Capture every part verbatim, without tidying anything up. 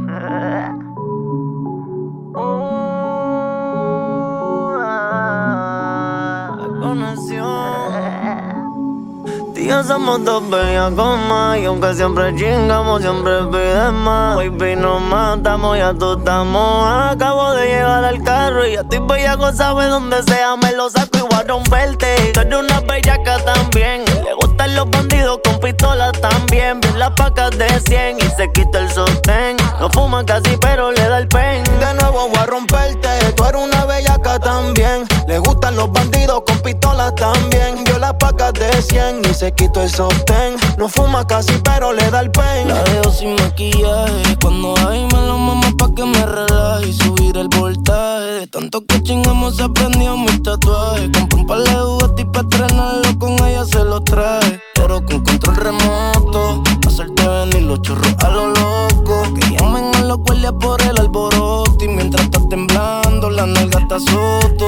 Tío, somos dos bellacos más, y aunque siempre chingamos, siempre piden más. Baby, nos matamos, ya tú estamos. Acabo de llegar al carro y ya estoy bellaco, sabe dónde sea, me lo saco y voy a romperte. Tú eres una bellaca también, le gustan los bandidos con pistolas también. Bien las pacas de cien y se quita el sostén. No fuma casi pero le da el pen. De nuevo voy a romperte, tú eres una bellaca también. Le gustan los bandidos con pistolas también. Vio las pacas de cien y se quitó el sostén. No fuma casi pero le da el pen. La veo sin maquillaje, cuando hay me lo mamo pa' que me relaje y subir el voltaje. De tanto que chingamos se aprendió mis tatuajes. Compré un par de juguetes y pa' estrenarlo con ella se los traje. Pero con control remoto, pa' hacerte venir los churros a lo loco. Que llamen a los guardias por el alboroto. Y mientras estás temblando la nalga está soto.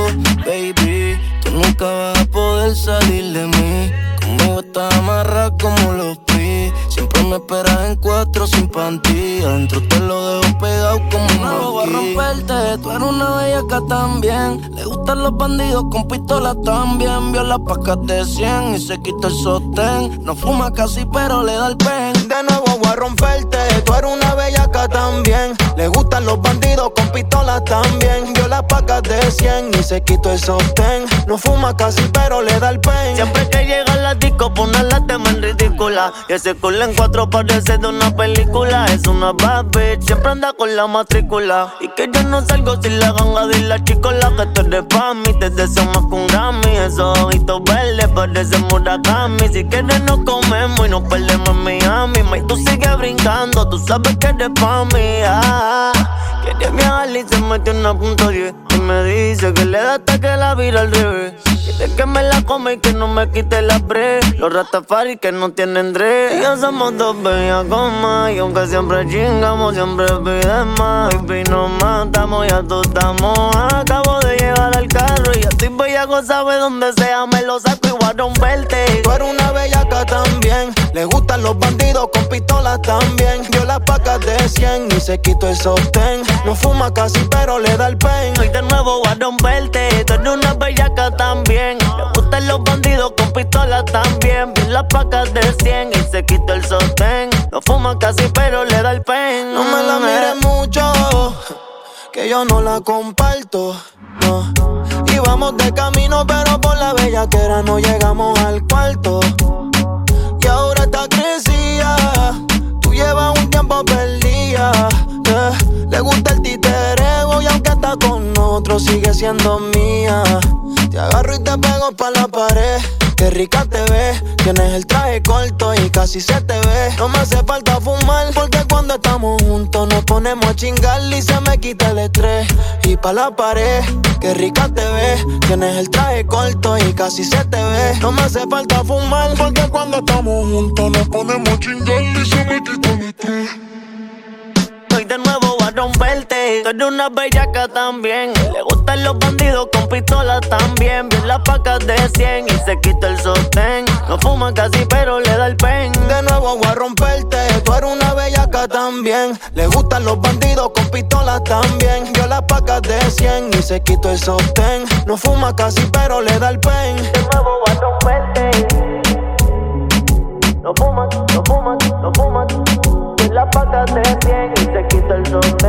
Baby, tú nunca vas a poder salir de mí. Conmigo estás amarrada como los pi. Siempre me esperas en cuatro sin panty. Adentro te lo dejo pegado como un no voy a romperte, tú eres una bellaca también. Le gustan los bandidos con pistolas también. Vio las pacas de cien y se quita el sostén. No fuma casi pero le da el pen. De nuevo voy a romperte, tú eres una bellaca también. Le gustan los bandidos con pistolas también. Vio las pacas de cien y se quitó el sostén. No fuma casi pero le da el pen. Siempre que llega la disco pone la tema en ridícula. Y ese culo en cuatro parece de una película. Es una bad bitch, siempre anda con la matrícula. Y que yo no salgo sin la ganga de la chicola. Que tú eres pa' mí, te deseo más que un Grammy. Esos ojitos verdes parecen Murakami. Si quieres nos comemos y nos perdemos en Miami. May, tú sigues brincando, tú sabes que eres pa' mí. Ah, quiere viajar y se metió en una punto diez. Y me dice que le da hasta que la vira al revés. Quiere que me la come y que no me quite la pre. Los Rastafari que no tienen dread. Y ya somos dos bellacos más, y aunque siempre chingamos, siempre piden más. Baby, nos matamos, ya tú estamos. Acabo de llegar al carro y ya estoy bellaco, sabe dónde sea, me lo saco y voy a romperte. Tú eres una bellaca también. Le gustan los bandidos con pistolas también. Vio las pacas de cien y se quitó el sostén. No fuma casi pero le da el pen. Hoy de nuevo voy a romperte, tú eres una bellaca también. Le gustan los bandidos con pistolas también. Vio las pacas de cien y se quitó el sostén. No fuma casi pero le da el pen. No me la mires mucho, que yo no la comparto, no. Y vamos de camino pero por la bellaquera no llegamos al cuarto. Y ahora está crecida, tú llevas un tiempo perdida, yeah. Le gusta el titereo y aunque está con otro sigue siendo mía. Te agarro y te pego pa' la pared. Qué rica te ves, tienes el traje corto y casi se te ve. No me hace falta fumar porque cuando estamos juntos nos ponemos a chingar y se me quita el estrés. Y pa' la pared, qué rica te ves, tienes el traje corto y casi se te ve. No me hace falta fumar porque cuando estamos juntos nos ponemos a chingar y se me quita el estrés. Hoy de nuevo voy a romperte, tú eres una bellaca también. Le gustan los bandidos con pistolas también. Vio las pacas de cien y se quita el sostén. No fuma casi pero le da el pen. De nuevo voy a romperte, tú eres una bellaca también. Le gustan los bandidos con pistolas también. Vio las pacas de cien y se quitó el sostén. No fuma casi pero le da el pen. De nuevo voy a romperte. No fuma, no fuma, no fuma. Vio las pacas de cien y se quita el sostén.